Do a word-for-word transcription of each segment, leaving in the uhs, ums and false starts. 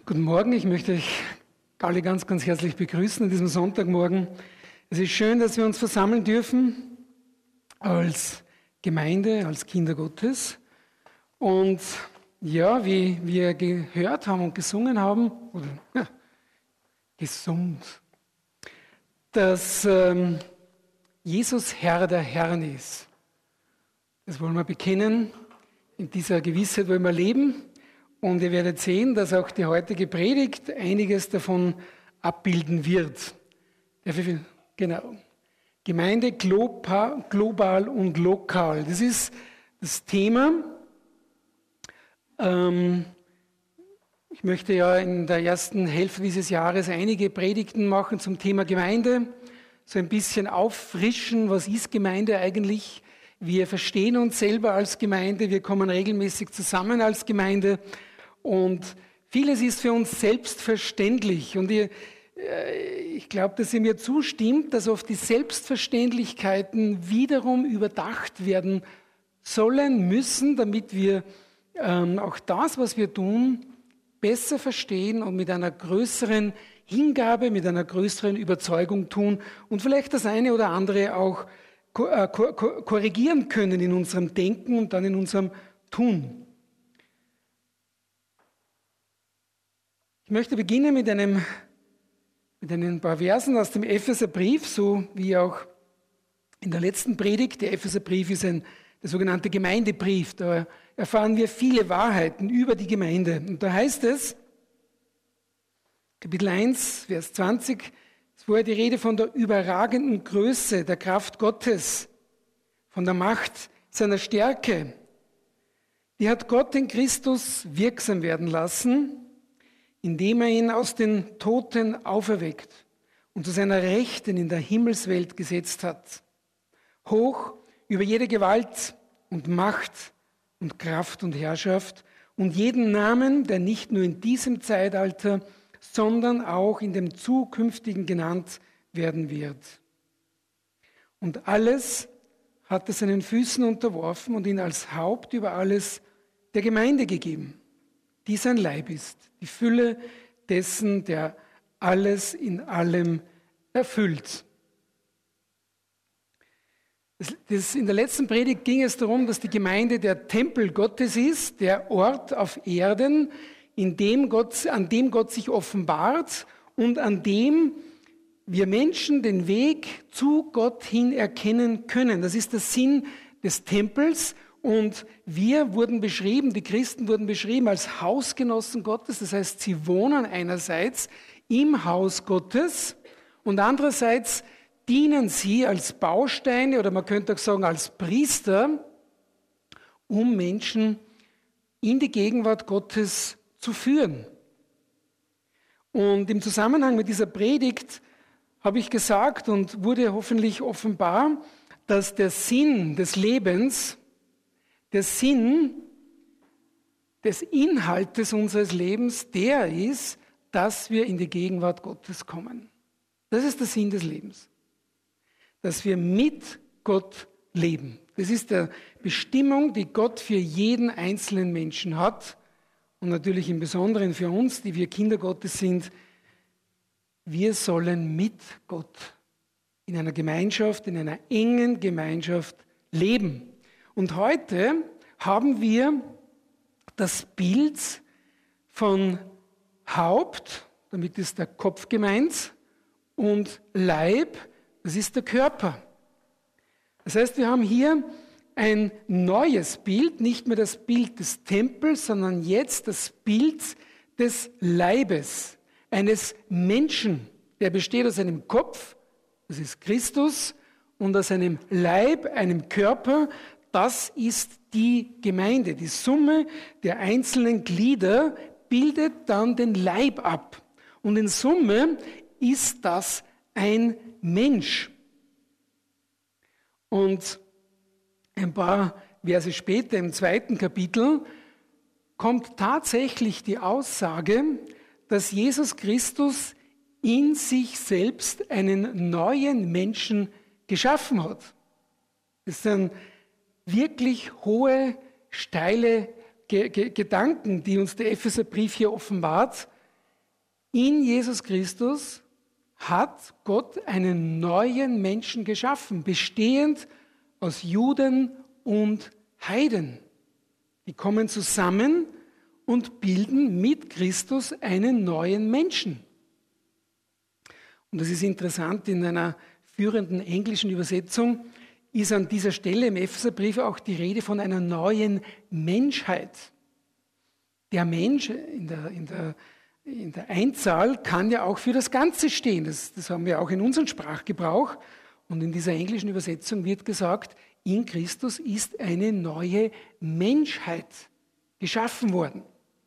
Guten Morgen, ich möchte euch alle ganz, ganz herzlich begrüßen an diesem Sonntagmorgen. Es ist schön, dass wir uns versammeln dürfen als Gemeinde, als Kinder Gottes. Und ja, wie wir gehört haben und gesungen haben, oder ja, gesungen, dass ähm, Jesus Herr der Herren ist. Das wollen wir bekennen, in dieser Gewissheit wollen wir leben. Und ihr werdet sehen, dass auch die heutige Predigt einiges davon abbilden wird. Genau. Gemeinde global und lokal. Das ist das Thema. Ähm, ich möchte ja in der ersten Hälfte dieses Jahres einige Predigten machen zum Thema Gemeinde. So ein bisschen auffrischen, was ist Gemeinde eigentlich? Wir verstehen uns selber als Gemeinde, wir kommen regelmäßig zusammen als Gemeinde. Und vieles ist für uns selbstverständlich. Und ihr, ich glaube, dass ihr mir zustimmt, dass oft die Selbstverständlichkeiten wiederum überdacht werden sollen, müssen, damit wir ähm, auch das, was wir tun, besser verstehen und mit einer größeren Hingabe, mit einer größeren Überzeugung tun und vielleicht das eine oder andere auch ko- äh, ko- korrigieren können in unserem Denken und dann in unserem Tun. Ich möchte beginnen mit einem, mit ein paar Versen aus dem Epheserbrief, so wie auch in der letzten Predigt. Der Epheserbrief ist ein, der sogenannte Gemeindebrief. Da erfahren wir viele Wahrheiten über die Gemeinde. Und da heißt es, Kapitel eins, Vers zwanzig, es war die Rede von der überragenden Größe der Kraft Gottes, von der Macht seiner Stärke. Die hat Gott in Christus wirksam werden lassen, indem er ihn aus den Toten auferweckt und zu seiner Rechten in der Himmelswelt gesetzt hat. Hoch über jede Gewalt und Macht und Kraft und Herrschaft und jeden Namen, der nicht nur in diesem Zeitalter, sondern auch in dem zukünftigen genannt werden wird. Und alles hat er seinen Füßen unterworfen und ihn als Haupt über alles der Gemeinde gegeben, die sein Leib ist, die Fülle dessen, der alles in allem erfüllt. Das, das, in der letzten Predigt ging es darum, dass die Gemeinde der Tempel Gottes ist, der Ort auf Erden, in dem Gott, an dem Gott sich offenbart und an dem wir Menschen den Weg zu Gott hin erkennen können. Das ist der Sinn des Tempels. Und wir wurden beschrieben, die Christen wurden beschrieben als Hausgenossen Gottes. Das heißt, sie wohnen einerseits im Haus Gottes und andererseits dienen sie als Bausteine oder man könnte auch sagen als Priester, um Menschen in die Gegenwart Gottes zu führen. Und im Zusammenhang mit dieser Predigt habe ich gesagt und wurde hoffentlich offenbar, dass der Sinn des Lebens, der Sinn des Inhaltes unseres Lebens, der ist, dass wir in die Gegenwart Gottes kommen. Das ist der Sinn des Lebens. Dass wir mit Gott leben. Das ist die Bestimmung, die Gott für jeden einzelnen Menschen hat. Und natürlich im Besonderen für uns, die wir Kinder Gottes sind. Wir sollen mit Gott in einer Gemeinschaft, in einer engen Gemeinschaft leben. Und heute haben wir das Bild von Haupt, damit ist der Kopf gemeint, und Leib, das ist der Körper. Das heißt, wir haben hier ein neues Bild, nicht mehr das Bild des Tempels, sondern jetzt das Bild des Leibes, eines Menschen, der besteht aus einem Kopf, das ist Christus, und aus einem Leib, einem Körper, das ist die Gemeinde. Die Summe der einzelnen Glieder bildet dann den Leib ab. Und in Summe ist das ein Mensch. Und ein paar Verse später, im zweiten Kapitel, kommt tatsächlich die Aussage, dass Jesus Christus in sich selbst einen neuen Menschen geschaffen hat. Das sind wirklich hohe, steile Ge- Ge- Gedanken, die uns der Epheserbrief hier offenbart. In Jesus Christus hat Gott einen neuen Menschen geschaffen, bestehend aus Juden und Heiden. Die kommen zusammen und bilden mit Christus einen neuen Menschen. Und das ist interessant, in einer führenden englischen Übersetzung ist an dieser Stelle im Epheserbrief auch die Rede von einer neuen Menschheit. Der Mensch in der, in der, in der Einzahl kann ja auch für das Ganze stehen. Das, das haben wir auch in unserem Sprachgebrauch. Und in dieser englischen Übersetzung wird gesagt, in Christus ist eine neue Menschheit geschaffen worden.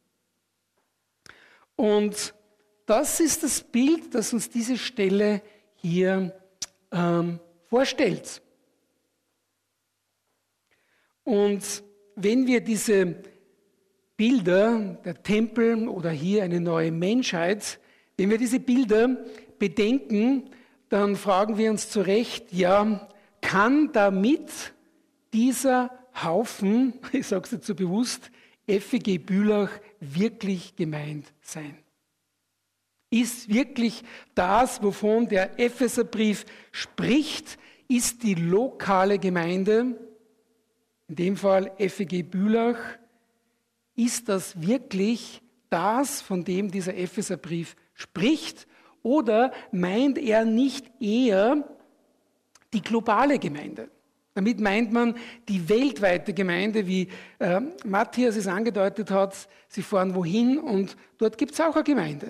Und das ist das Bild, das uns diese Stelle hier ähm, vorstellt. Und wenn wir diese Bilder, der Tempel oder hier eine neue Menschheit, wenn wir diese Bilder bedenken, dann fragen wir uns zu Recht, ja, kann damit dieser Haufen, ich sage es jetzt so bewusst, F E G Bülach wirklich gemeint sein? Ist wirklich das, wovon der Epheserbrief spricht, ist die lokale Gemeinde, in dem Fall F E G Bülach, ist das wirklich das, von dem dieser Epheserbrief spricht? Oder meint er nicht eher die globale Gemeinde? Damit meint man die weltweite Gemeinde, wie äh, Matthias es angedeutet hat. Sie fahren wohin und dort gibt es auch eine Gemeinde.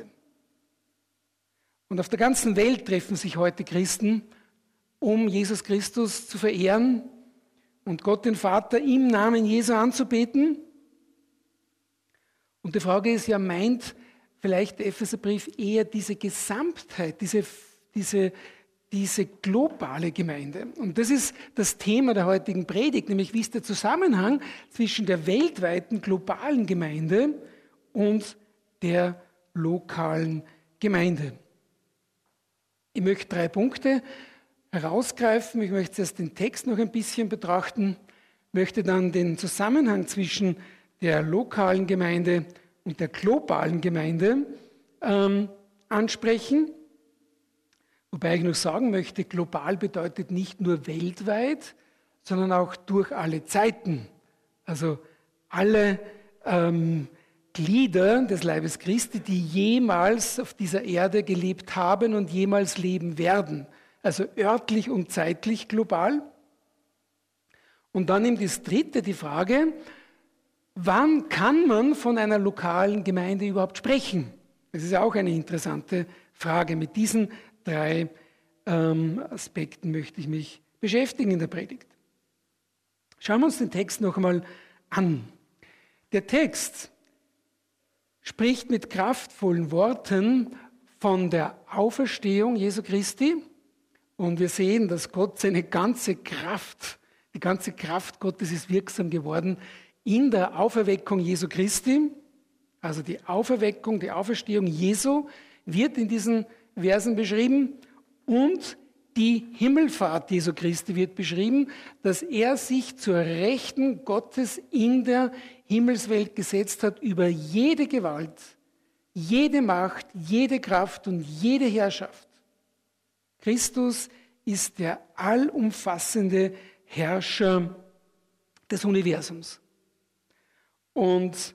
Und auf der ganzen Welt treffen sich heute Christen, um Jesus Christus zu verehren und Gott den Vater im Namen Jesu anzubeten. Und die Frage ist ja, meint vielleicht der Epheserbrief eher diese Gesamtheit, diese, diese, diese globale Gemeinde? Und das ist das Thema der heutigen Predigt, nämlich wie ist der Zusammenhang zwischen der weltweiten globalen Gemeinde und der lokalen Gemeinde. Ich möchte drei Punkte herausgreifen. Ich möchte erst den Text noch ein bisschen betrachten, möchte dann den Zusammenhang zwischen der lokalen Gemeinde und der globalen Gemeinde ähm, ansprechen. Wobei ich noch sagen möchte, global bedeutet nicht nur weltweit, sondern auch durch alle Zeiten. Also alle ähm, Glieder des Leibes Christi, die jemals auf dieser Erde gelebt haben und jemals leben werden. Also örtlich und zeitlich global. Und dann eben das Dritte, die Frage, wann kann man von einer lokalen Gemeinde überhaupt sprechen? Das ist ja auch eine interessante Frage. Mit diesen drei ähm, Aspekten möchte ich mich beschäftigen in der Predigt. Schauen wir uns den Text noch einmal an. Der Text spricht mit kraftvollen Worten von der Auferstehung Jesu Christi. Und wir sehen, dass Gott seine ganze Kraft, die ganze Kraft Gottes ist wirksam geworden in der Auferweckung Jesu Christi. Also die Auferweckung, die Auferstehung Jesu wird in diesen Versen beschrieben und die Himmelfahrt Jesu Christi wird beschrieben, dass er sich zur Rechten Gottes in der Himmelswelt gesetzt hat über jede Gewalt, jede Macht, jede Kraft und jede Herrschaft. Christus ist der allumfassende Herrscher des Universums. Und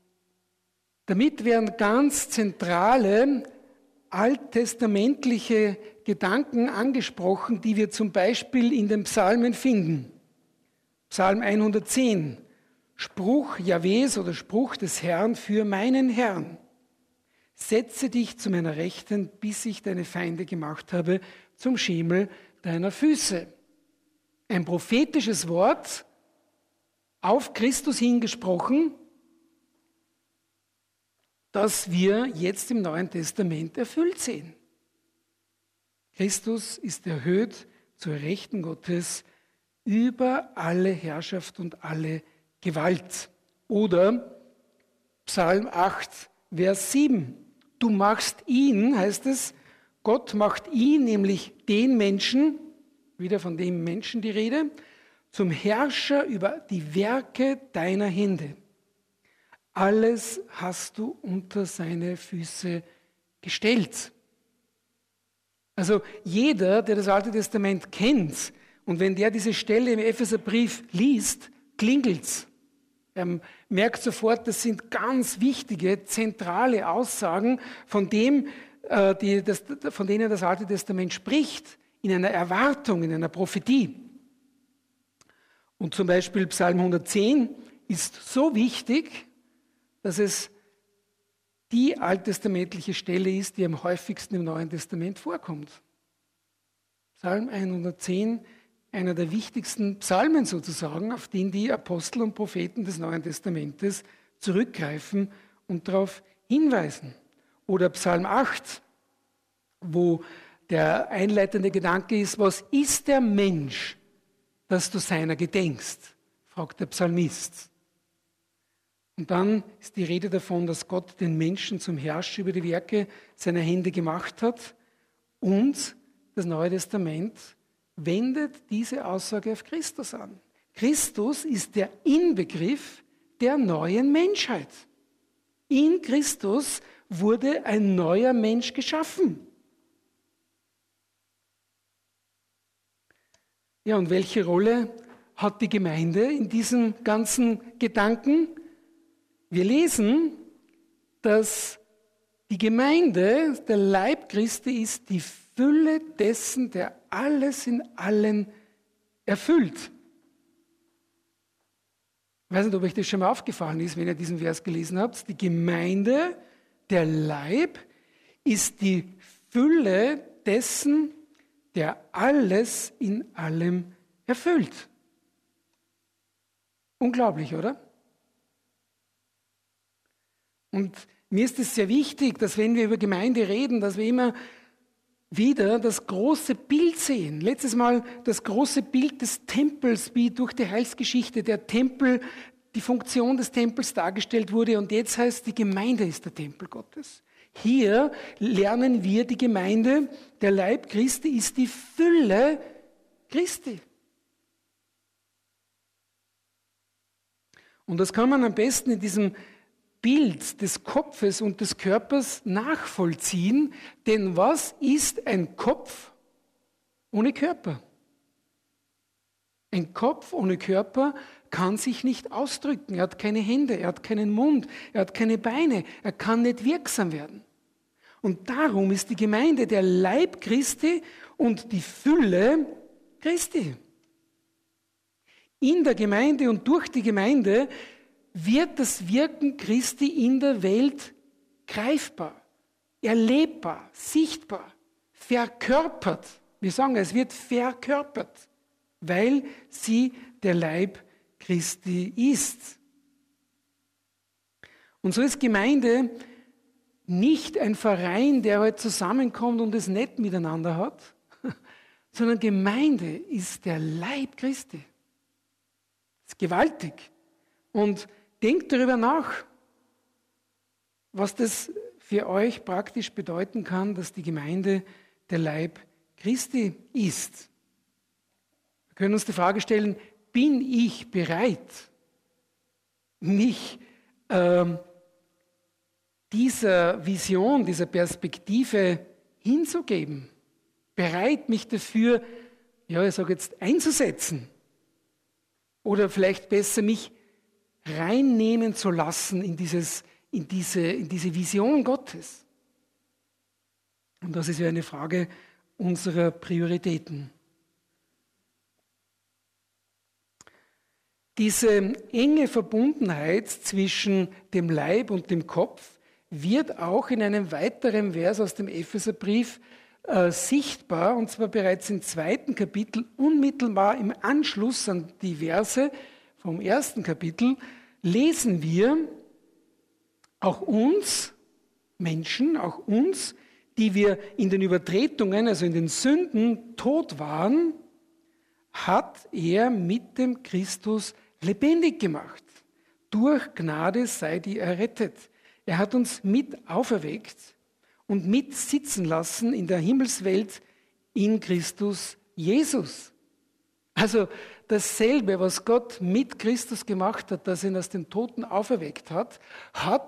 damit werden ganz zentrale alttestamentliche Gedanken angesprochen, die wir zum Beispiel in den Psalmen finden. Psalm hundertzehn, Spruch Jahwes oder Spruch des Herrn für meinen Herrn. Setze dich zu meiner Rechten, bis ich deine Feinde gemacht habe, zum Schemel deiner Füße. Ein prophetisches Wort, auf Christus hingesprochen, das wir jetzt im Neuen Testament erfüllt sehen. Christus ist erhöht zur Rechten Gottes über alle Herrschaft und alle Gewalt. Oder Psalm acht, Vers sieben. Du machst ihn, heißt es, Gott macht ihn, nämlich den Menschen, wieder von dem Menschen die Rede, zum Herrscher über die Werke deiner Hände. Alles hast du unter seine Füße gestellt. Also jeder, der das Alte Testament kennt, und wenn der diese Stelle im Epheserbrief liest, klingelt's. Er merkt sofort, das sind ganz wichtige, zentrale Aussagen, von, dem, äh, die, das, von denen das Alte Testament spricht, in einer Erwartung, in einer Prophetie. Und zum Beispiel Psalm hundertzehn ist so wichtig, dass es die alttestamentliche Stelle ist, die am häufigsten im Neuen Testament vorkommt. Psalm hundertzehn, einer der wichtigsten Psalmen sozusagen, auf den die Apostel und Propheten des Neuen Testamentes zurückgreifen und darauf hinweisen. Oder Psalm acht, wo der einleitende Gedanke ist, was ist der Mensch, dass du seiner gedenkst, fragt der Psalmist. Und dann ist die Rede davon, dass Gott den Menschen zum Herrscher über die Werke seiner Hände gemacht hat, und das Neue Testament wendet diese Aussage auf Christus an. Christus ist der Inbegriff der neuen Menschheit. In Christus wurde ein neuer Mensch geschaffen. Ja, und welche Rolle hat die Gemeinde in diesem ganzen Gedanken? Wir lesen, dass die Gemeinde, der Leib Christi ist, die Fülle dessen, der alles in allen erfüllt. Ich weiß nicht, ob euch das schon mal aufgefallen ist, wenn ihr diesen Vers gelesen habt. Die Gemeinde, der Leib, ist die Fülle dessen, der alles in allem erfüllt. Unglaublich, oder? Und mir ist es sehr wichtig, dass wenn wir über Gemeinde reden, dass wir immer wieder das große Bild sehen. Letztes Mal das große Bild des Tempels, wie durch die Heilsgeschichte der Tempel, die Funktion des Tempels dargestellt wurde, und jetzt heißt, die Gemeinde ist der Tempel Gottes. Hier lernen wir, die Gemeinde, der Leib Christi ist die Fülle Christi. Und das kann man am besten in diesem Bild des Kopfes und des Körpers nachvollziehen, denn was ist ein Kopf ohne Körper? Ein Kopf ohne Körper kann sich nicht ausdrücken, er hat keine Hände, er hat keinen Mund, er hat keine Beine, er kann nicht wirksam werden. Und darum ist die Gemeinde der Leib Christi und die Fülle Christi. In der Gemeinde und durch die Gemeinde wird das Wirken Christi in der Welt greifbar, erlebbar, sichtbar, verkörpert. Wir sagen, es wird verkörpert, weil sie der Leib Christi ist. Und so ist Gemeinde nicht ein Verein, der halt zusammenkommt und es nett miteinander hat, sondern Gemeinde ist der Leib Christi. Das ist gewaltig. Und denkt darüber nach, was das für euch praktisch bedeuten kann, dass die Gemeinde der Leib Christi ist. Wir können uns die Frage stellen, bin ich bereit, mich ähm, dieser Vision, dieser Perspektive hinzugeben? Bereit, mich dafür, ja, ich sage jetzt, einzusetzen? Oder vielleicht besser, mich reinnehmen zu lassen in, dieses, in, diese, in diese Vision Gottes. Und das ist ja eine Frage unserer Prioritäten. Diese enge Verbundenheit zwischen dem Leib und dem Kopf wird auch in einem weiteren Vers aus dem Epheserbrief äh, sichtbar, und zwar bereits im zweiten Kapitel, unmittelbar im Anschluss an die Verse vom ersten Kapitel, lesen wir, auch uns Menschen, auch uns, die wir in den Übertretungen, also in den Sünden tot waren, hat er mit dem Christus lebendig gemacht. Durch Gnade seid ihr errettet. Er hat uns mit auferweckt und mit sitzen lassen in der Himmelswelt in Christus Jesus. Also dasselbe, was Gott mit Christus gemacht hat, dass er ihn aus den Toten auferweckt hat, hat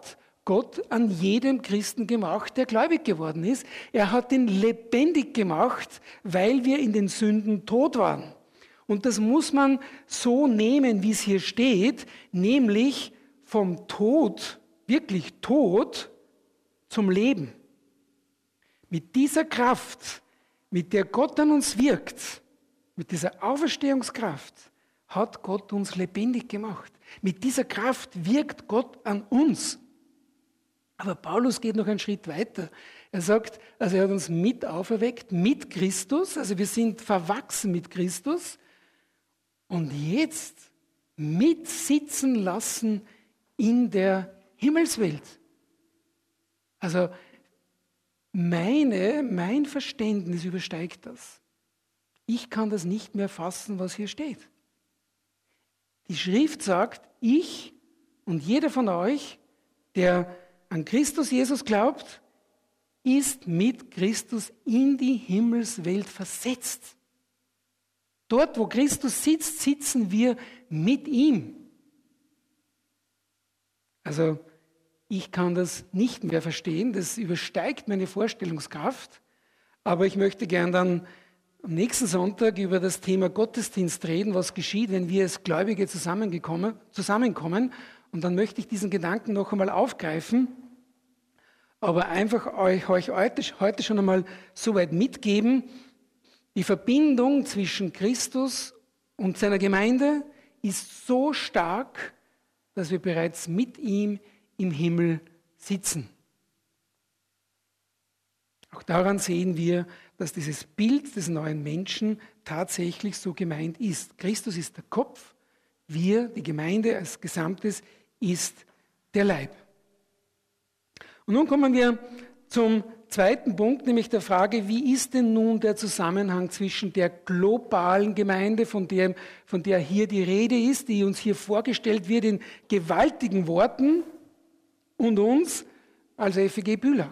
Gott an jedem Christen gemacht, der gläubig geworden ist. Er hat ihn lebendig gemacht, weil wir in den Sünden tot waren. Und das muss man so nehmen, wie es hier steht, nämlich vom Tod, wirklich Tod, zum Leben. Mit dieser Kraft, mit der Gott an uns wirkt, mit dieser Auferstehungskraft, hat Gott uns lebendig gemacht. Mit dieser Kraft wirkt Gott an uns. Aber Paulus geht noch einen Schritt weiter. Er sagt, also er hat uns mit auferweckt, mit Christus, also wir sind verwachsen mit Christus und jetzt mitsitzen lassen in der Himmelswelt. Also meine, mein Verständnis übersteigt das. Ich kann das nicht mehr fassen, was hier steht. Die Schrift sagt, ich und jeder von euch, der an Christus Jesus glaubt, ist mit Christus in die Himmelswelt versetzt. Dort, wo Christus sitzt, sitzen wir mit ihm. Also ich kann das nicht mehr verstehen, das übersteigt meine Vorstellungskraft, aber ich möchte gern dann am nächsten Sonntag über das Thema Gottesdienst reden, was geschieht, wenn wir als Gläubige zusammengekommen, zusammenkommen. Und dann möchte ich diesen Gedanken noch einmal aufgreifen, aber einfach euch, euch heute, heute schon einmal so weit mitgeben, die Verbindung zwischen Christus und seiner Gemeinde ist so stark, dass wir bereits mit ihm im Himmel sitzen. Auch daran sehen wir, dass dieses Bild des neuen Menschen tatsächlich so gemeint ist. Christus ist der Kopf, wir, die Gemeinde als Gesamtes, ist der Leib. Und nun kommen wir zum zweiten Punkt, nämlich der Frage, wie ist denn nun der Zusammenhang zwischen der globalen Gemeinde, von der, von der hier die Rede ist, die uns hier vorgestellt wird in gewaltigen Worten, und uns als F E G Bülach.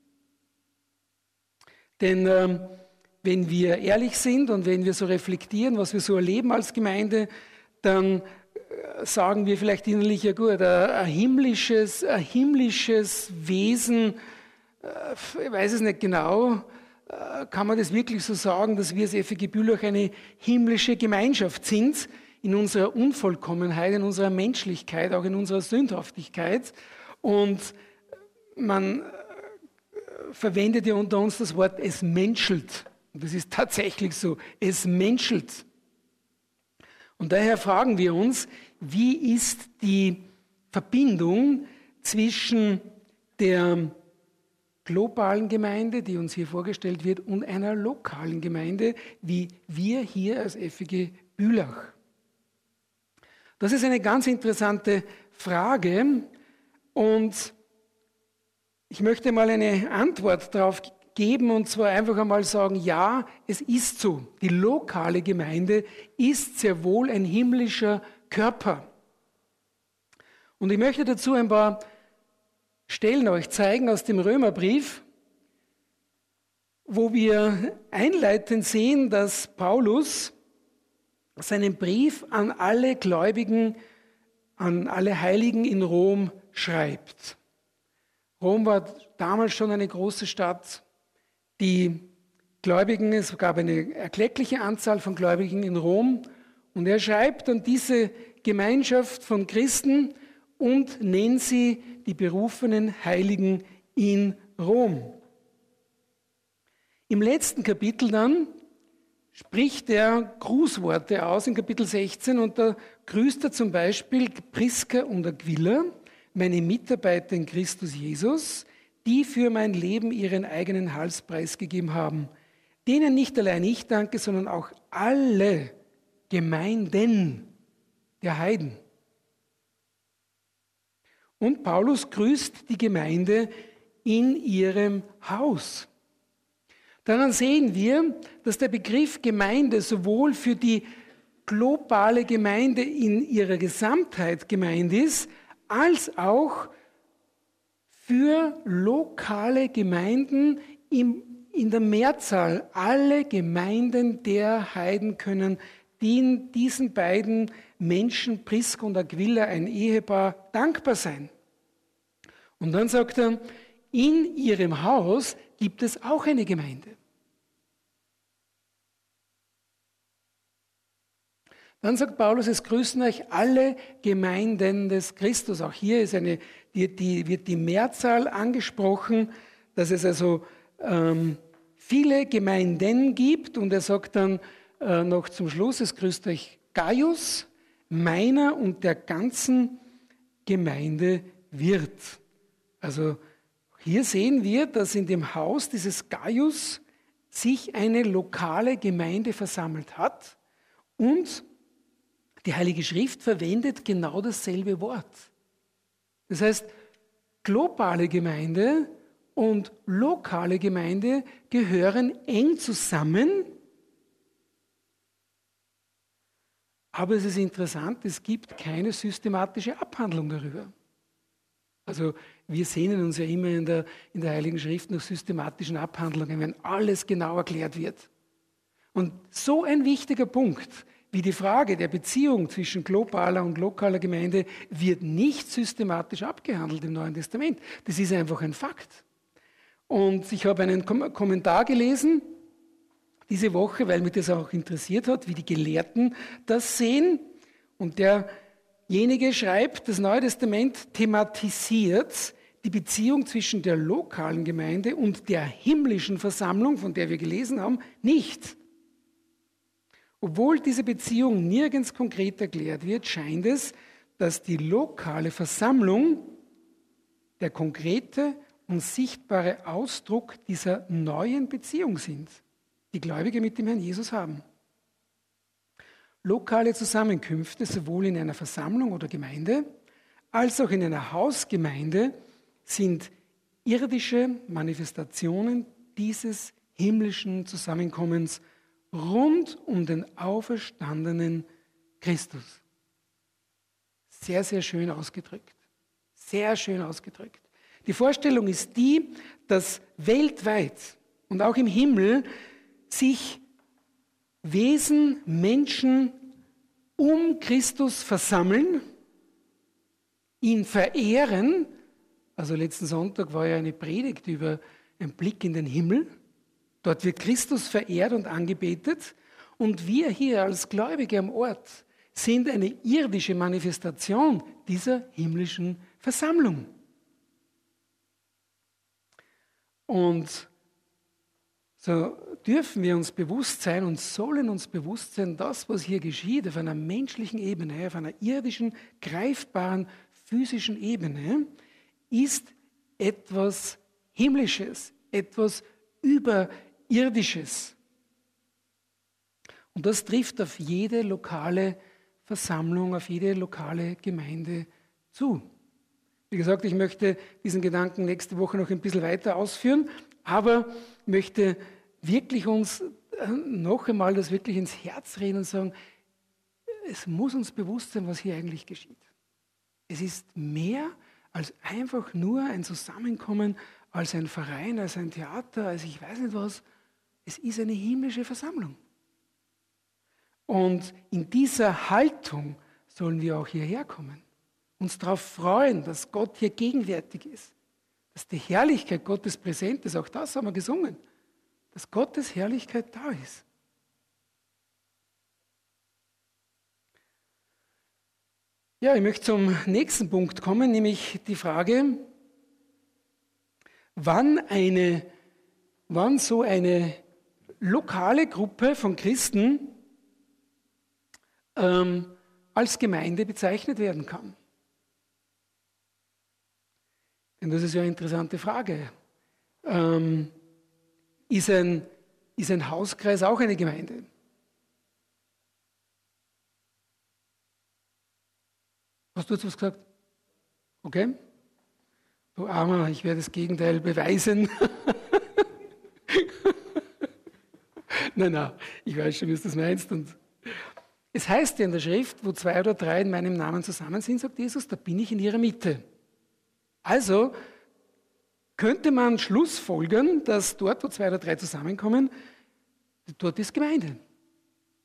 Denn ähm, wenn wir ehrlich sind und wenn wir so reflektieren, was wir so erleben als Gemeinde, dann äh, sagen wir vielleicht innerlich, ja gut, ein, ein, himmlisches, ein himmlisches Wesen, äh, ich weiß es nicht genau, äh, kann man das wirklich so sagen, dass wir als F E G Bülach eine himmlische Gemeinschaft sind, in unserer Unvollkommenheit, in unserer Menschlichkeit, auch in unserer Sündhaftigkeit. Und man verwendet ja unter uns das Wort, es menschelt. Und das ist tatsächlich so, es menschelt. Und daher fragen wir uns, wie ist die Verbindung zwischen der globalen Gemeinde, die uns hier vorgestellt wird, und einer lokalen Gemeinde, wie wir hier als F E G Bülach. Das ist eine ganz interessante Frage. Und ich möchte mal eine Antwort darauf geben und zwar einfach einmal sagen, ja, es ist so. Die lokale Gemeinde ist sehr wohl ein himmlischer Körper. Und ich möchte dazu ein paar Stellen euch zeigen aus dem Römerbrief, wo wir einleitend sehen, dass Paulus seinen Brief an alle Gläubigen, an alle Heiligen in Rom schreibt. Rom war damals schon eine große Stadt. Die Gläubigen, es gab eine erkleckliche Anzahl von Gläubigen in Rom. Und er schreibt an diese Gemeinschaft von Christen und nennt sie die berufenen Heiligen in Rom. Im letzten Kapitel dann spricht er Grußworte aus in Kapitel sechzehn und da grüßt er zum Beispiel Priska und Aquila, meine Mitarbeiter in Christus Jesus, die für mein Leben ihren eigenen Hals preisgegeben haben. Denen nicht allein ich danke, sondern auch alle Gemeinden der Heiden. Und Paulus grüßt die Gemeinde in ihrem Haus. Daran sehen wir, dass der Begriff Gemeinde sowohl für die globale Gemeinde in ihrer Gesamtheit gemeint ist, als auch für lokale Gemeinden im, in der Mehrzahl. Alle Gemeinden der Heiden können den, diesen beiden Menschen, Priska und Aquila, ein Ehepaar, dankbar sein. Und dann sagt er, in ihrem Haus gibt es auch eine Gemeinde. Dann sagt Paulus, es grüßen euch alle Gemeinden des Christus. Auch hier ist eine, die, die, wird die Mehrzahl angesprochen, dass es also ähm, viele Gemeinden gibt. Und er sagt dann äh, noch zum Schluss, es grüßt euch Gaius, meiner und der ganzen Gemeinde Wirt. Also hier sehen wir, dass in dem Haus dieses Gaius sich eine lokale Gemeinde versammelt hat und die Heilige Schrift verwendet genau dasselbe Wort. Das heißt, globale Gemeinde und lokale Gemeinde gehören eng zusammen. Aber es ist interessant, es gibt keine systematische Abhandlung darüber. Also wir sehnen uns ja immer in der, in der Heiligen Schrift nach systematischen Abhandlungen, wenn alles genau erklärt wird. Und so ein wichtiger Punkt wie die Frage der Beziehung zwischen globaler und lokaler Gemeinde wird nicht systematisch abgehandelt im Neuen Testament. Das ist einfach ein Fakt. Und ich habe einen Kom- Kommentar gelesen diese Woche, weil mich das auch interessiert hat, wie die Gelehrten das sehen. Und derjenige schreibt, das Neue Testament thematisiert die Beziehung zwischen der lokalen Gemeinde und der himmlischen Versammlung, von der wir gelesen haben, nicht. Obwohl diese Beziehung nirgends konkret erklärt wird, scheint es, dass die lokale Versammlung der konkrete und sichtbare Ausdruck dieser neuen Beziehung sind, die Gläubige mit dem Herrn Jesus haben. Lokale Zusammenkünfte, sowohl in einer Versammlung oder Gemeinde, als auch in einer Hausgemeinde, sind irdische Manifestationen dieses himmlischen Zusammenkommens rund um den auferstandenen Christus. Sehr, sehr schön ausgedrückt. Sehr schön ausgedrückt. Die Vorstellung ist die, dass weltweit und auch im Himmel sich Wesen, Menschen um Christus versammeln, ihn verehren. Also letzten Sonntag war ja eine Predigt über einen Blick in den Himmel. Dort wird Christus verehrt und angebetet. Und wir hier als Gläubige am Ort sind eine irdische Manifestation dieser himmlischen Versammlung. Und so dürfen wir uns bewusst sein und sollen uns bewusst sein, das, was hier geschieht, auf einer menschlichen Ebene, auf einer irdischen, greifbaren, physischen Ebene, ist etwas Himmlisches, etwas Überirdisches. Und das trifft auf jede lokale Versammlung, auf jede lokale Gemeinde zu. Wie gesagt, ich möchte diesen Gedanken nächste Woche noch ein bisschen weiter ausführen, aber möchte wirklich uns noch einmal das wirklich ins Herz reden und sagen, es muss uns bewusst sein, was hier eigentlich geschieht. Es ist mehr als einfach nur ein Zusammenkommen, als ein Verein, als ein Theater, als ich weiß nicht was. Es ist eine himmlische Versammlung. Und in dieser Haltung sollen wir auch hierher kommen. Uns darauf freuen, dass Gott hier gegenwärtig ist. Dass die Herrlichkeit Gottes präsent ist. Auch das haben wir gesungen. Dass Gottes Herrlichkeit da ist. Ja, ich möchte zum nächsten Punkt kommen, nämlich die Frage, wann, eine, wann so eine lokale Gruppe von Christen ähm, als Gemeinde bezeichnet werden kann. Denn das ist ja eine interessante Frage. Ähm, ist, ein, ist ein Hauskreis auch eine Gemeinde? Hast du jetzt was gesagt? Okay. Du Armer, ich werde das Gegenteil beweisen. nein, nein, ich weiß schon, wie du das meinst. Und es heißt ja in der Schrift, wo zwei oder drei in meinem Namen zusammen sind, sagt Jesus, da bin ich in ihrer Mitte. Also könnte man schlussfolgern, dass dort, wo zwei oder drei zusammenkommen, dort ist Gemeinde.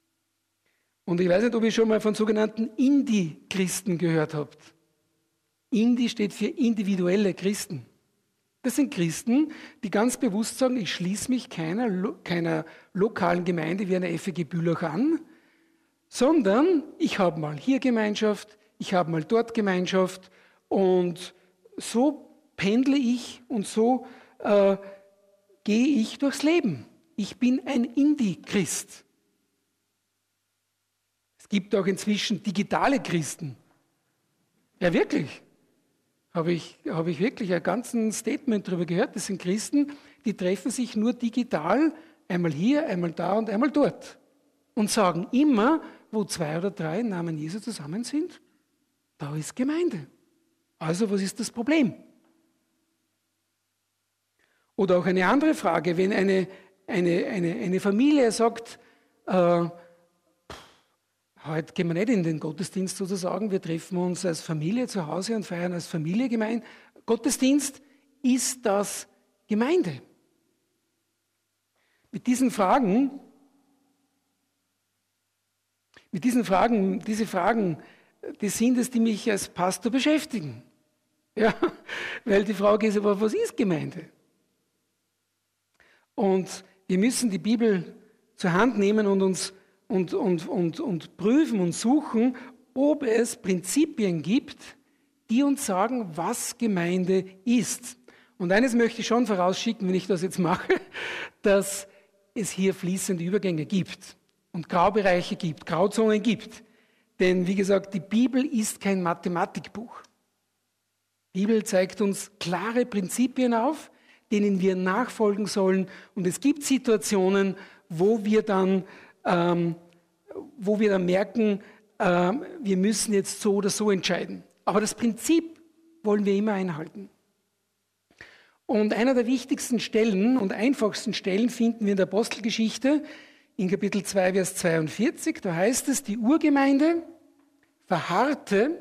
Und ich weiß nicht, ob ihr schon mal von sogenannten Indie-Christen gehört habt. Indi steht für individuelle Christen. Das sind Christen, die ganz bewusst sagen, ich schließe mich keiner, keiner lokalen Gemeinde wie einer F E G Bülach an, sondern ich habe mal hier Gemeinschaft, ich habe mal dort Gemeinschaft und so pendle ich und so äh, gehe ich durchs Leben. Ich bin ein Indi-Christ. Es gibt auch inzwischen digitale Christen. Ja, wirklich. Habe ich, habe ich wirklich ein ganzes Statement darüber gehört. Das sind Christen, die treffen sich nur digital, einmal hier, einmal da und einmal dort. Und sagen immer, wo zwei oder drei im Namen Jesu zusammen sind, da ist Gemeinde. Also, was ist das Problem? Oder auch eine andere Frage, wenn eine, eine, eine, eine Familie sagt, äh, heute gehen wir nicht in den Gottesdienst sozusagen, wir treffen uns als Familie zu Hause und feiern als Familie gemein. Gottesdienst, ist das Gemeinde? Mit diesen Fragen, mit diesen Fragen, diese Fragen, die sind es, die mich als Pastor beschäftigen. Ja, weil die Frage ist, aber was ist Gemeinde? Und wir müssen die Bibel zur Hand nehmen und uns Und, und, und, und prüfen und suchen, ob es Prinzipien gibt, die uns sagen, was Gemeinde ist. Und eines möchte ich schon vorausschicken, wenn ich das jetzt mache, dass es hier fließende Übergänge gibt und Graubereiche gibt, Grauzonen gibt. Denn wie gesagt, die Bibel ist kein Mathematikbuch. Die Bibel zeigt uns klare Prinzipien auf, denen wir nachfolgen sollen. Und es gibt Situationen, wo wir dann Ähm, wo wir dann merken, ähm, wir müssen jetzt so oder so entscheiden. Aber das Prinzip wollen wir immer einhalten. Und einer der wichtigsten Stellen und einfachsten Stellen finden wir in der Apostelgeschichte in Kapitel zwei, Vers zweiundvierzig. Da heißt es, die Urgemeinde verharrte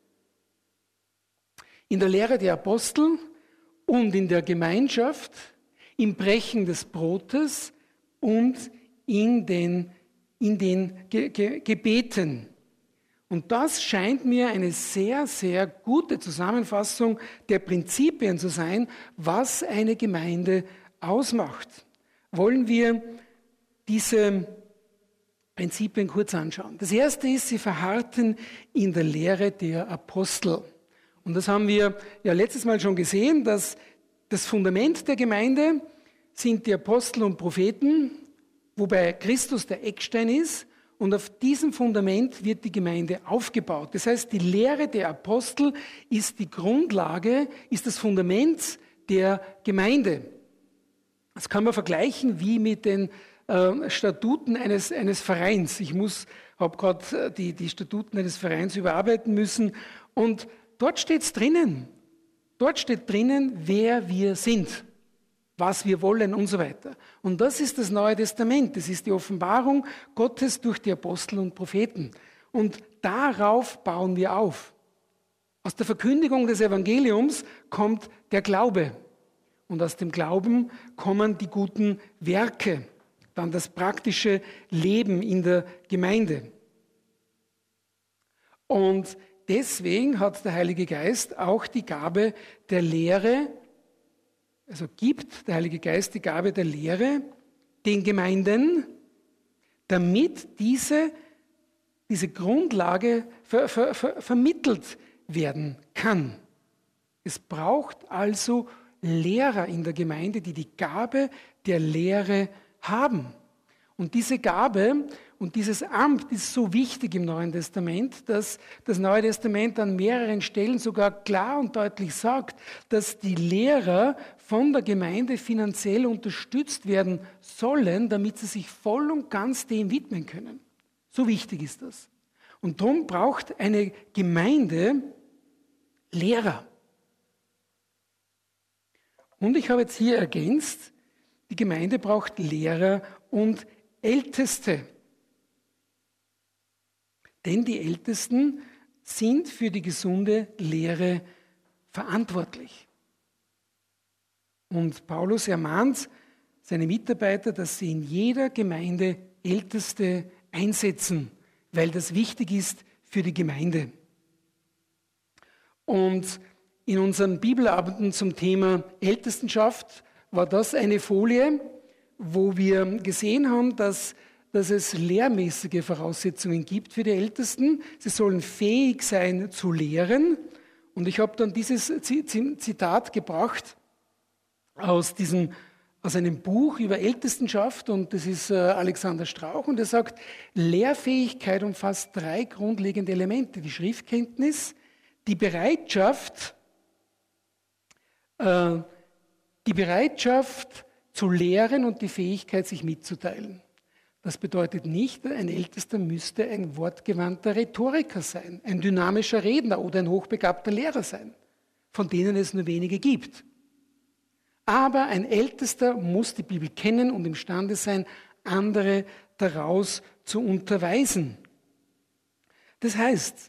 in der Lehre der Apostel und in der Gemeinschaft, im Brechen des Brotes und in den, in den Ge- Ge- Gebeten. Und das scheint mir eine sehr, sehr gute Zusammenfassung der Prinzipien zu sein, was eine Gemeinde ausmacht. Wollen wir diese Prinzipien kurz anschauen. Das erste ist, sie verharrten in der Lehre der Apostel. Und das haben wir ja letztes Mal schon gesehen, dass das Fundament der Gemeinde sind die Apostel und Propheten, wobei Christus der Eckstein ist, und auf diesem Fundament wird die Gemeinde aufgebaut. Das heißt, die Lehre der Apostel ist die Grundlage, ist das Fundament der Gemeinde. Das kann man vergleichen wie mit den äh, Statuten eines, eines Vereins. Ich muss, habe gerade die, die Statuten eines Vereins überarbeiten müssen und dort steht es drinnen. Dort steht drinnen, wer wir sind, was wir wollen und so weiter. Und das ist das Neue Testament. Das ist die Offenbarung Gottes durch die Apostel und Propheten. Und darauf bauen wir auf. Aus der Verkündigung des Evangeliums kommt der Glaube. Und aus dem Glauben kommen die guten Werke, dann das praktische Leben in der Gemeinde. Und deswegen hat der Heilige Geist auch die Gabe der Lehre, also gibt der Heilige Geist die Gabe der Lehre den Gemeinden, damit diese, diese Grundlage ver, ver, ver, vermittelt werden kann. Es braucht also Lehrer in der Gemeinde, die die Gabe der Lehre haben. Und diese Gabe und dieses Amt ist so wichtig im Neuen Testament, dass das Neue Testament an mehreren Stellen sogar klar und deutlich sagt, dass die Lehrer von der Gemeinde finanziell unterstützt werden sollen, damit sie sich voll und ganz dem widmen können. So wichtig ist das. Und darum braucht eine Gemeinde Lehrer. Und ich habe jetzt hier ergänzt, die Gemeinde braucht Lehrer und Älteste. Denn die Ältesten sind für die gesunde Lehre verantwortlich. Und Paulus ermahnt seine Mitarbeiter, dass sie in jeder Gemeinde Älteste einsetzen, weil das wichtig ist für die Gemeinde. Und in unseren Bibelabenden zum Thema Ältestenschaft war das eine Folie, wo wir gesehen haben, dass, dass es lehrmäßige Voraussetzungen gibt für die Ältesten. Sie sollen fähig sein zu lehren. Und ich habe dann dieses Zitat gebracht aus, diesem, aus einem Buch über Ältestenschaft, und das ist Alexander Strauch, und er sagt, Lehrfähigkeit umfasst drei grundlegende Elemente: die Schriftkenntnis, die Bereitschaft, äh, die Bereitschaft zu lehren und die Fähigkeit, sich mitzuteilen. Das bedeutet nicht, ein Ältester müsste ein wortgewandter Rhetoriker sein, ein dynamischer Redner oder ein hochbegabter Lehrer sein, von denen es nur wenige gibt. Aber ein Ältester muss die Bibel kennen und imstande sein, andere daraus zu unterweisen. Das heißt,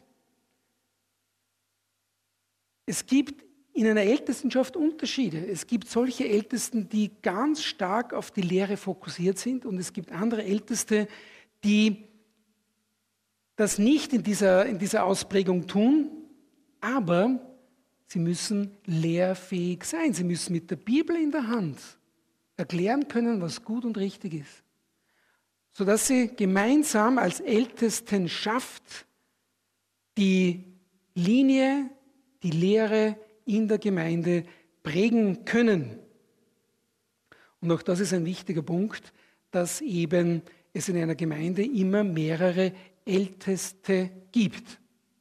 es gibt in einer Ältestenschaft Unterschiede. Es gibt solche Ältesten, die ganz stark auf die Lehre fokussiert sind, und es gibt andere Älteste, die das nicht in dieser, in dieser Ausprägung tun, aber sie müssen lehrfähig sein. Sie müssen mit der Bibel in der Hand erklären können, was gut und richtig ist, sodass sie gemeinsam als Ältestenschaft die Linie, die Lehre in der Gemeinde prägen können. Und auch das ist ein wichtiger Punkt, dass eben es in einer Gemeinde immer mehrere Älteste gibt.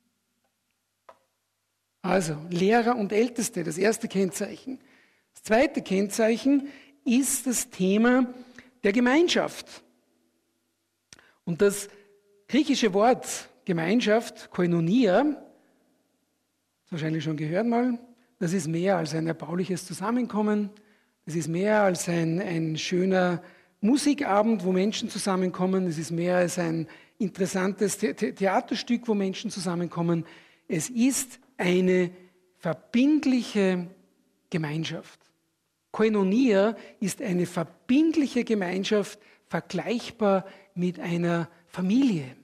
Also Lehrer und Älteste, das erste Kennzeichen. Das zweite Kennzeichen ist das Thema der Gemeinschaft. Und das griechische Wort Gemeinschaft, Koinonia, das wahrscheinlich schon gehört mal, das ist mehr als ein erbauliches Zusammenkommen. Das ist mehr als ein, ein schöner Musikabend, wo Menschen zusammenkommen. Es ist mehr als ein interessantes The- The- Theaterstück, wo Menschen zusammenkommen. Es ist eine verbindliche Gemeinschaft. Koinonia ist eine verbindliche Gemeinschaft, vergleichbar mit einer Familie.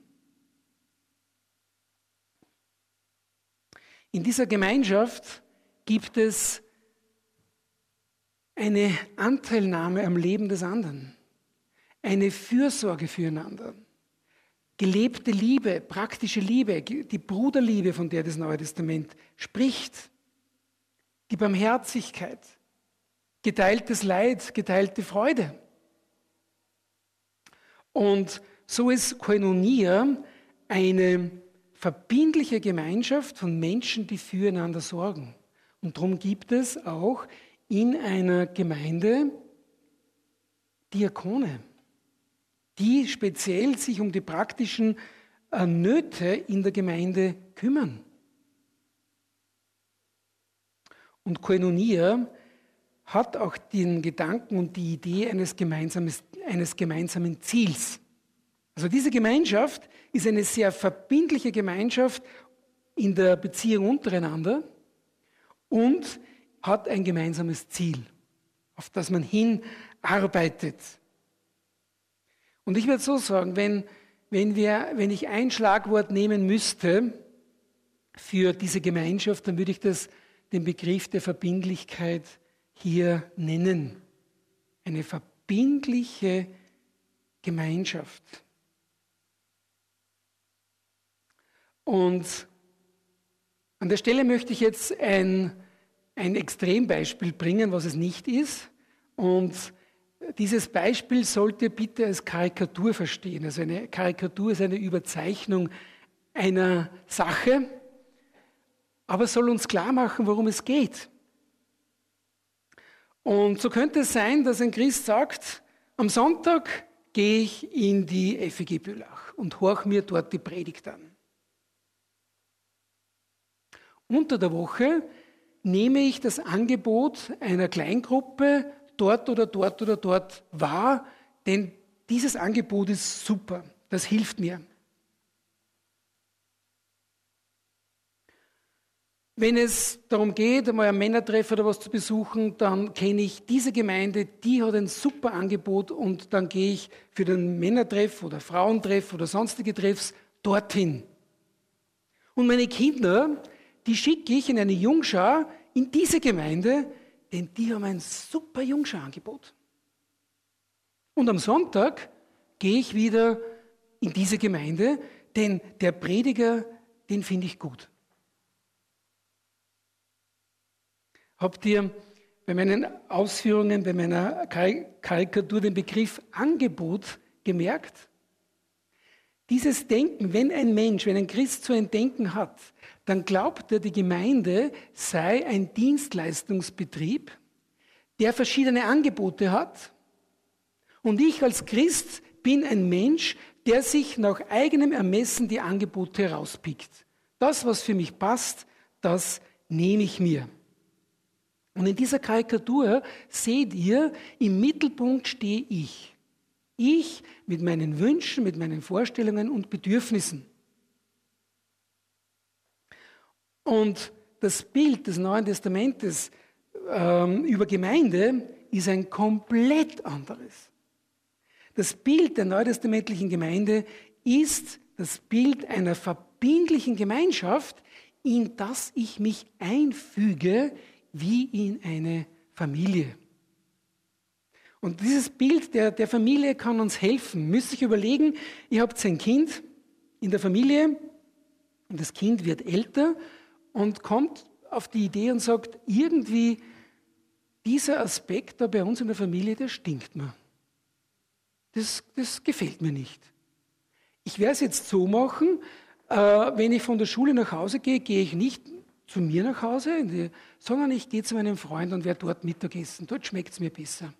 In dieser Gemeinschaft gibt es eine Anteilnahme am Leben des anderen, eine Fürsorge füreinander, gelebte Liebe, praktische Liebe, die Bruderliebe, von der das Neue Testament spricht, die Barmherzigkeit, geteiltes Leid, geteilte Freude. Und so ist Koinonia eine verbindliche Gemeinschaft von Menschen, die füreinander sorgen. Und darum gibt es auch in einer Gemeinde Diakone, die speziell sich um die praktischen Nöte in der Gemeinde kümmern. Und Koinonia hat auch den Gedanken und die Idee eines gemeinsamen, eines gemeinsamen Ziels. Also diese Gemeinschaft ist eine sehr verbindliche Gemeinschaft in der Beziehung untereinander und hat ein gemeinsames Ziel, auf das man hinarbeitet. Und ich würde so sagen, wenn, wenn, wir, wenn ich ein Schlagwort nehmen müsste für diese Gemeinschaft, dann würde ich das den Begriff der Verbindlichkeit hier nennen. Eine verbindliche Gemeinschaft. Und an der Stelle möchte ich jetzt ein, ein Extrembeispiel bringen, was es nicht ist. Und dieses Beispiel sollt ihr bitte als Karikatur verstehen. Also eine Karikatur ist eine Überzeichnung einer Sache, aber soll uns klar machen, worum es geht. Und so könnte es sein, dass ein Christ sagt, am Sonntag gehe ich in die F E G Bülach und horch mir dort die Predigt an. Unter der Woche nehme ich das Angebot einer Kleingruppe dort oder dort oder dort wahr, denn dieses Angebot ist super, das hilft mir. Wenn es darum geht, einmal ein Männertreff oder was zu besuchen, dann kenne ich diese Gemeinde, die hat ein super Angebot und dann gehe ich für den Männertreff oder Frauentreff oder sonstige Treffs dorthin. Und meine Kinder, die schicke ich in eine Jungschar in diese Gemeinde, denn die haben ein super Jungscharangebot. Und am Sonntag gehe ich wieder in diese Gemeinde, denn der Prediger, den finde ich gut. Habt ihr bei meinen Ausführungen, bei meiner Karikatur den Begriff Angebot gemerkt? Dieses Denken, wenn ein Mensch, wenn ein Christ so ein Denken hat, dann glaubt er, die Gemeinde sei ein Dienstleistungsbetrieb, der verschiedene Angebote hat. Und ich als Christ bin ein Mensch, der sich nach eigenem Ermessen die Angebote herauspickt. Das, was für mich passt, das nehme ich mir. Und in dieser Karikatur seht ihr, im Mittelpunkt stehe ich. Ich mit meinen Wünschen, mit meinen Vorstellungen und Bedürfnissen. Und das Bild des Neuen Testamentes ähm, über Gemeinde ist ein komplett anderes. Das Bild der neutestamentlichen Gemeinde ist das Bild einer verbindlichen Gemeinschaft, in das ich mich einfüge, wie in eine Familie. Und dieses Bild der, der Familie kann uns helfen. Müsst ihr überlegen, ihr habt ein Kind in der Familie und das Kind wird älter und kommt auf die Idee und sagt, irgendwie dieser Aspekt da bei uns in der Familie, der stinkt mir. Das, das gefällt mir nicht. Ich werde es jetzt so machen, äh, wenn ich von der Schule nach Hause gehe, gehe ich nicht zu mir nach Hause, die, sondern ich gehe zu meinem Freund und werde dort Mittagessen. Dort schmeckt es mir besser.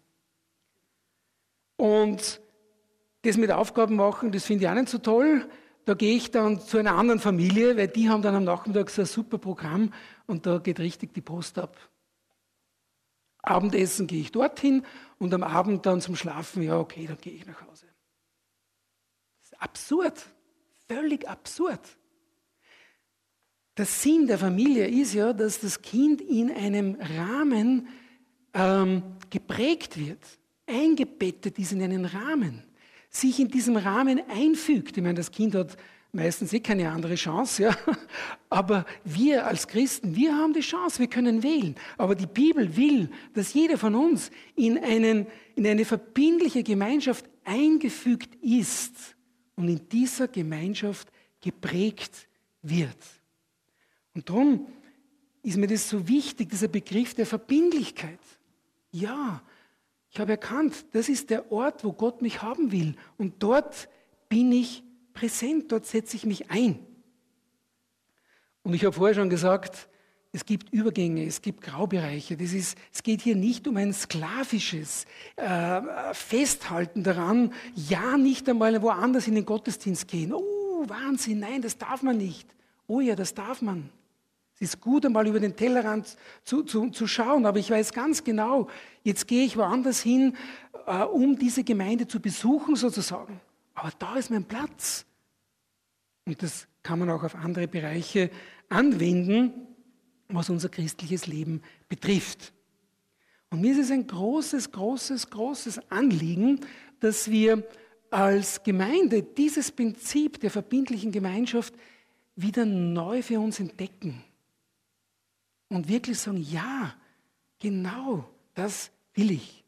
Und das mit Aufgaben machen, das finde ich auch nicht so toll. Da gehe ich dann zu einer anderen Familie, weil die haben dann am Nachmittag so ein super Programm und da geht richtig die Post ab. Abendessen gehe ich dorthin und am Abend dann zum Schlafen, ja okay, dann gehe ich nach Hause. Das ist absurd, völlig absurd. Der Sinn der Familie ist ja, dass das Kind in einem Rahmen ähm, geprägt wird, eingebettet ist in einen Rahmen, sich in diesem Rahmen einfügt. Ich meine, das Kind hat meistens eh keine andere Chance, ja. Aber wir als Christen, wir haben die Chance, wir können wählen. Aber die Bibel will, dass jeder von uns in, einen, in eine verbindliche Gemeinschaft eingefügt ist und in dieser Gemeinschaft geprägt wird. Und darum ist mir das so wichtig, dieser Begriff der Verbindlichkeit. Ja, ich habe erkannt, das ist der Ort, wo Gott mich haben will. Und dort bin ich präsent, dort setze ich mich ein. Und ich habe vorher schon gesagt, es gibt Übergänge, es gibt Graubereiche. Das ist, es geht hier nicht um ein sklavisches äh, Festhalten daran, ja nicht einmal woanders in den Gottesdienst gehen. Oh, Wahnsinn, nein, das darf man nicht. Oh ja, das darf man. Es ist gut, einmal über den Tellerrand zu, zu, zu schauen, aber ich weiß ganz genau, jetzt gehe ich woanders hin, äh, um diese Gemeinde zu besuchen sozusagen. Aber da ist mein Platz. Und das kann man auch auf andere Bereiche anwenden, was unser christliches Leben betrifft. Und mir ist es ein großes, großes, großes Anliegen, dass wir als Gemeinde dieses Prinzip der verbindlichen Gemeinschaft wieder neu für uns entdecken. Und wirklich sagen, ja, genau, das will ich.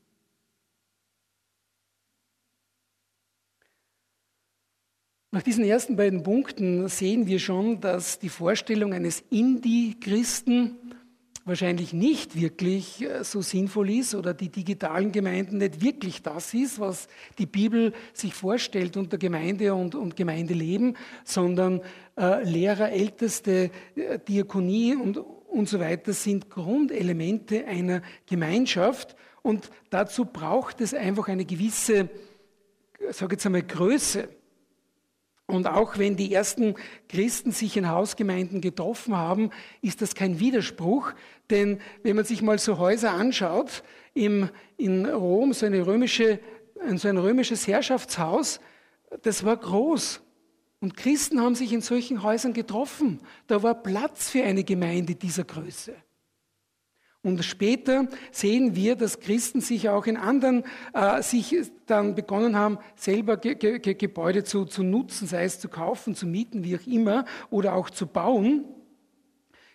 Nach diesen ersten beiden Punkten sehen wir schon, dass die Vorstellung eines Indie-Christen wahrscheinlich nicht wirklich so sinnvoll ist oder die digitalen Gemeinden nicht wirklich das ist, was die Bibel sich vorstellt unter Gemeinde und, und Gemeindeleben, sondern äh, Lehrer, Älteste, äh, Diakonie und, und so weiter sind Grundelemente einer Gemeinschaft und dazu braucht es einfach eine gewisse, sage jetzt einmal, Größe. Und auch wenn die ersten Christen sich in Hausgemeinden getroffen haben, ist das kein Widerspruch. Denn wenn man sich mal so Häuser anschaut, im, in Rom, so, eine römische, so ein römisches Herrschaftshaus, das war groß. Und Christen haben sich in solchen Häusern getroffen. Da war Platz für eine Gemeinde dieser Größe. Und später sehen wir, dass Christen sich auch in anderen, äh, sich dann begonnen haben, selber Ge- Ge- Gebäude zu, zu nutzen, sei es zu kaufen, zu mieten, wie auch immer, oder auch zu bauen.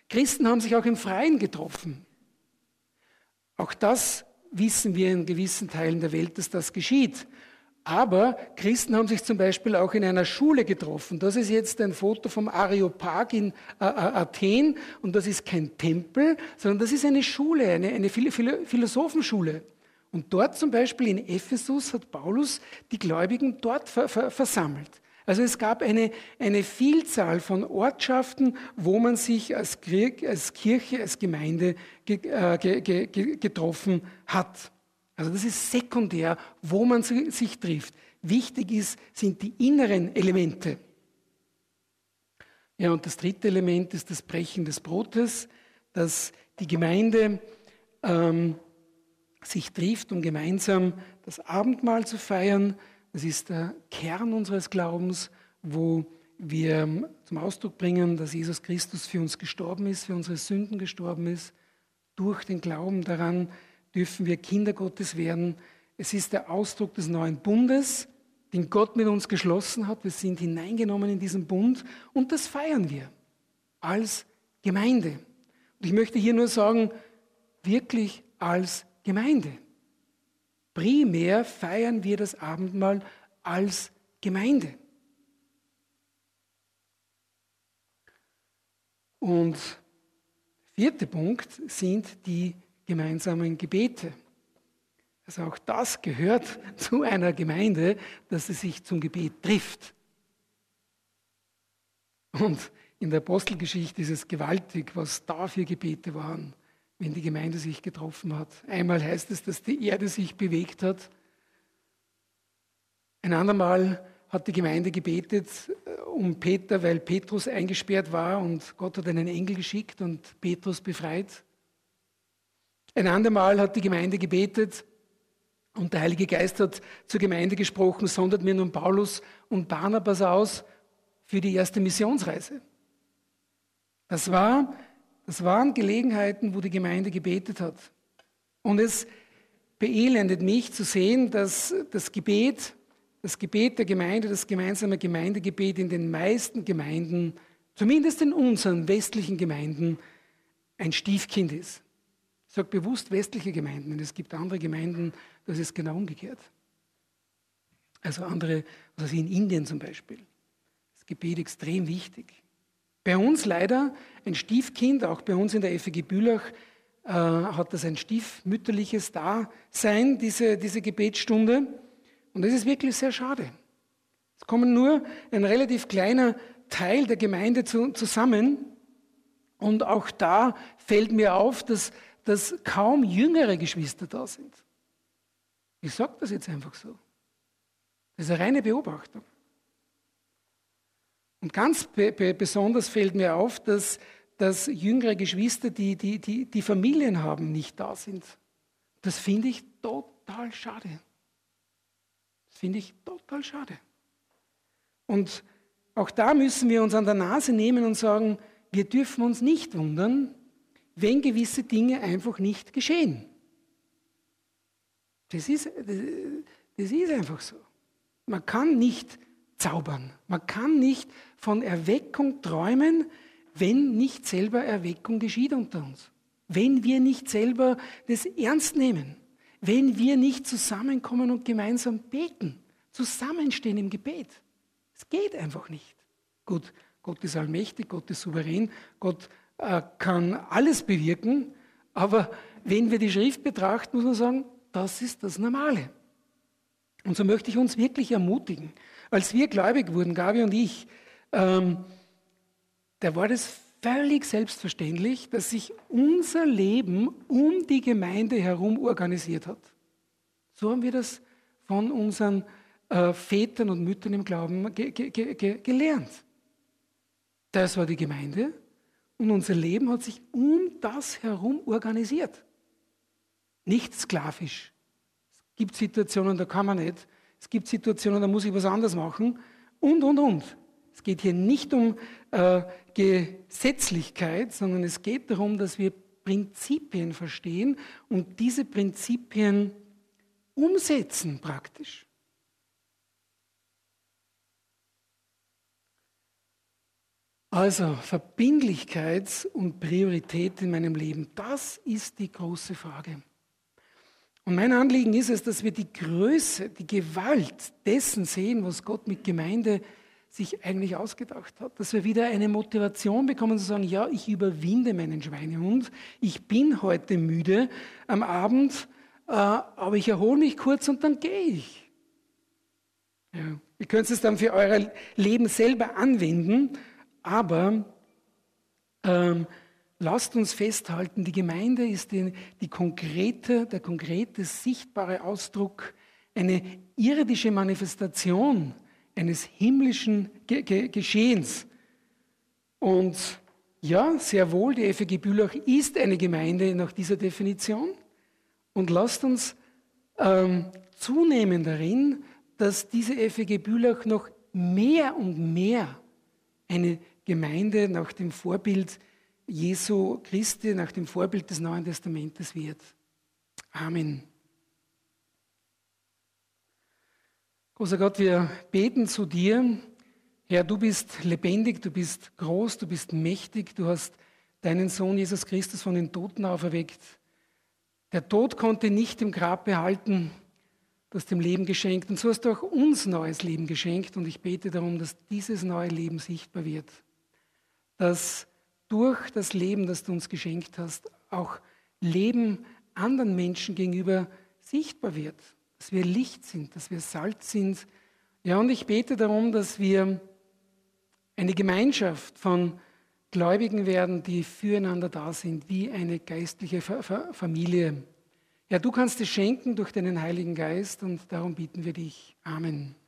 Christen haben sich auch im Freien getroffen. Auch das wissen wir in gewissen Teilen der Welt, dass das geschieht. Aber Christen haben sich zum Beispiel auch in einer Schule getroffen. Das ist jetzt ein Foto vom Areopag in äh, Athen und das ist kein Tempel, sondern das ist eine Schule, eine, eine Philosophenschule. Und dort zum Beispiel in Ephesus hat Paulus die Gläubigen dort ver- ver- versammelt. Also es gab eine, eine Vielzahl von Ortschaften, wo man sich als, als Kirche, als Gemeinde ge, äh, ge, ge, getroffen hat. Also das ist sekundär, wo man sich trifft. Wichtig ist, sind die inneren Elemente. Ja, und das dritte Element ist das Brechen des Brotes, dass die Gemeinde ähm, sich trifft, um gemeinsam das Abendmahl zu feiern. Das ist der Kern unseres Glaubens, wo wir zum Ausdruck bringen, dass Jesus Christus für uns gestorben ist, für unsere Sünden gestorben ist. Durch den Glauben daran dürfen wir Kinder Gottes werden. Es ist der Ausdruck des neuen Bundes, den Gott mit uns geschlossen hat. Wir sind hineingenommen in diesen Bund und das feiern wir als Gemeinde. Und ich möchte hier nur sagen, wirklich als Gemeinde. Primär feiern wir das Abendmahl als Gemeinde. Und der vierte Punkt sind die gemeinsamen Gebete. Also auch das gehört zu einer Gemeinde, dass sie sich zum Gebet trifft. Und in der Apostelgeschichte ist es gewaltig, was da für Gebete waren, wenn die Gemeinde sich getroffen hat. Einmal heißt es, dass die Erde sich bewegt hat. Ein andermal hat die Gemeinde gebetet um Peter, weil Petrus eingesperrt war und Gott hat einen Engel geschickt und Petrus befreit. Ein andermal hat die Gemeinde gebetet und der Heilige Geist hat zur Gemeinde gesprochen, sondert mir nun Paulus und Barnabas aus für die erste Missionsreise. Das war Das waren Gelegenheiten, wo die Gemeinde gebetet hat. Und es beelendet mich zu sehen, dass das Gebet, das Gebet der Gemeinde, das gemeinsame Gemeindegebet in den meisten Gemeinden, zumindest in unseren westlichen Gemeinden, ein Stiefkind ist. Ich sage bewusst westliche Gemeinden, denn es gibt andere Gemeinden, das ist genau umgekehrt. Also andere, also in Indien zum Beispiel, das Gebet extrem wichtig. Bei uns leider ein Stiefkind, auch bei uns in der F E G Bülach äh, hat das ein stiefmütterliches Dasein, diese, diese Gebetsstunde. Und das ist wirklich sehr schade. Es kommen nur ein relativ kleiner Teil der Gemeinde zu, zusammen. Und auch da fällt mir auf, dass, dass kaum jüngere Geschwister da sind. Ich sage das jetzt einfach so. Das ist eine reine Beobachtung. Und ganz be- be- besonders fällt mir auf, dass, dass jüngere Geschwister, die, die, die, die Familien haben, nicht da sind. Das finde ich total schade. Das finde ich total schade. Und auch da müssen wir uns an der Nase nehmen und sagen, wir dürfen uns nicht wundern, wenn gewisse Dinge einfach nicht geschehen. Das ist, das, das ist einfach so. Man kann nicht zaubern. Man kann nicht von Erweckung träumen, wenn nicht selber Erweckung geschieht unter uns. Wenn wir nicht selber das ernst nehmen. Wenn wir nicht zusammenkommen und gemeinsam beten. Zusammenstehen im Gebet. Es geht einfach nicht. Gut, Gott ist allmächtig, Gott ist souverän, Gott äh, kann alles bewirken. Aber wenn wir die Schrift betrachten, muss man sagen, das ist das Normale. Und so möchte ich uns wirklich ermutigen. Als wir gläubig wurden, Gabi und ich, ähm, da war das völlig selbstverständlich, dass sich unser Leben um die Gemeinde herum organisiert hat. So haben wir das von unseren äh, Vätern und Müttern im Glauben ge- ge- ge- gelernt. Das war die Gemeinde und unser Leben hat sich um das herum organisiert. Nicht sklavisch. Es gibt Situationen, da kann man nicht. Es gibt Situationen, da muss ich was anderes machen und, und, und. Es geht hier nicht um äh, Gesetzlichkeit, sondern es geht darum, dass wir Prinzipien verstehen und diese Prinzipien umsetzen praktisch. Also Verbindlichkeit und Priorität in meinem Leben, das ist die große Frage. Und mein Anliegen ist es, dass wir die Größe, die Gewalt dessen sehen, was Gott mit Gemeinde sich eigentlich ausgedacht hat. Dass wir wieder eine Motivation bekommen zu sagen, ja, ich überwinde meinen Schweinehund, ich bin heute müde am Abend, äh, aber ich erhole mich kurz und dann gehe ich. Ja. Ihr könnt es dann für euer Leben selber anwenden, aber ähm, lasst uns festhalten, die Gemeinde ist die, die konkrete, der konkrete, sichtbare Ausdruck, eine irdische Manifestation eines himmlischen Ge- Ge- Geschehens. Und ja, sehr wohl, die F E G Bülach ist eine Gemeinde nach dieser Definition. Und lasst uns ähm, zunehmen darin, dass diese F E G Bülach noch mehr und mehr eine Gemeinde nach dem Vorbild Jesu Christi, nach dem Vorbild des Neuen Testamentes wird. Amen. Großer Gott, wir beten zu dir. Herr, du bist lebendig, du bist groß, du bist mächtig, du hast deinen Sohn Jesus Christus von den Toten auferweckt. Der Tod konnte nicht im Grab behalten, du hast dem Leben geschenkt und so hast du auch uns neues Leben geschenkt und ich bete darum, dass dieses neue Leben sichtbar wird. Dass durch das Leben, das du uns geschenkt hast, auch Leben anderen Menschen gegenüber sichtbar wird. Dass wir Licht sind, dass wir Salz sind. Ja, und ich bete darum, dass wir eine Gemeinschaft von Gläubigen werden, die füreinander da sind, wie eine geistliche Familie. Ja, du kannst es schenken durch deinen Heiligen Geist und darum bitten wir dich. Amen.